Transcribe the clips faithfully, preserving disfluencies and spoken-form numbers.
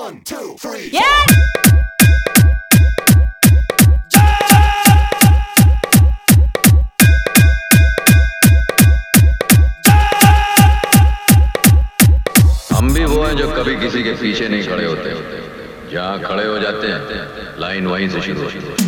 One, two, three. Yeah! हम भी वो हैं जो कभी किसी के पीछे नहीं खड़े होते, जहाँ खड़े हो जाते हैं लाइन वहीं से शुरू होती है।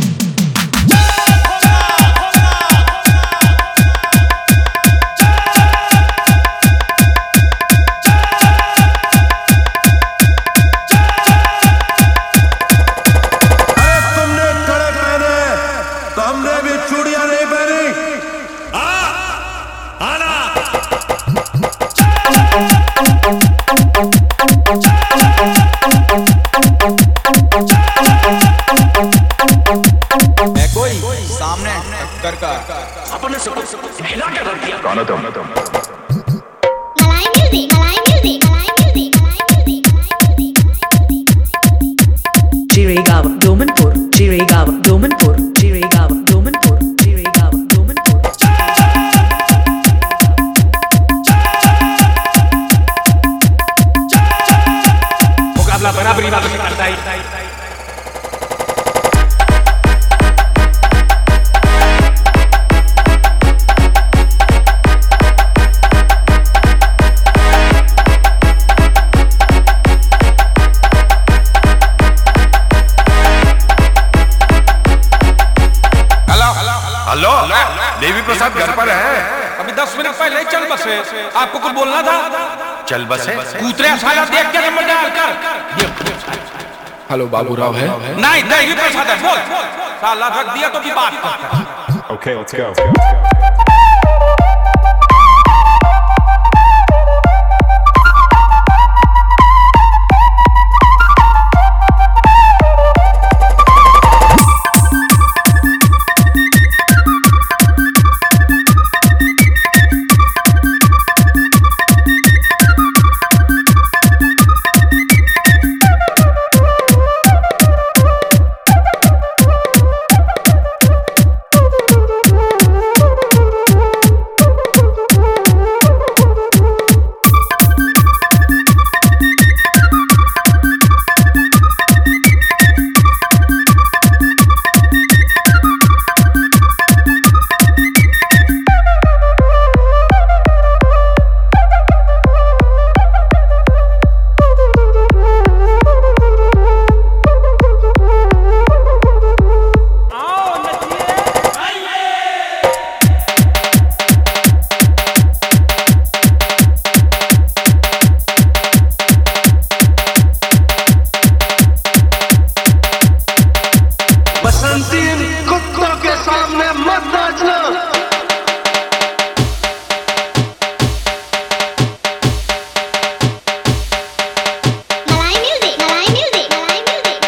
मैं कोई सामने टक्कर का अपने से हिला के रख दिया। कौन हो तुम? मलाई music, Malai music, Malai music, Malai music. Chirigava, Domanpur, Chirigava, Domanpur, Chirigava, Domanpur, Chirigava, Domanpur. मुकाबला बराबरी वालों से करता है। हेलो, देवी प्रसाद घर पर है? अभी दस मिनट पहले ही चल बसे। आपको कुछ बोलना था? चल बसे। कूतरे साला देख के नंबर डाल कर। हेलो, बाबूराव है? नहीं, देवी प्रसाद है। बोल साला रख दिया तो की बात करता है। Okay, let's go. कुत्तों के सामने मत नाचना। मलाई music, Malai music, Malai music,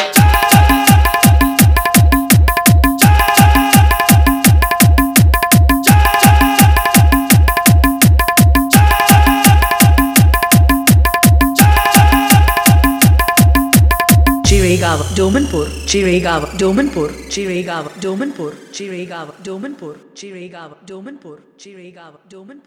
Chirigava, Domanpur, Chirigava, Domanpur, Chirigava, Domanpur, Chirigava, Domanpur, Chirigava, Domanpur, Chirigava, Domanpur.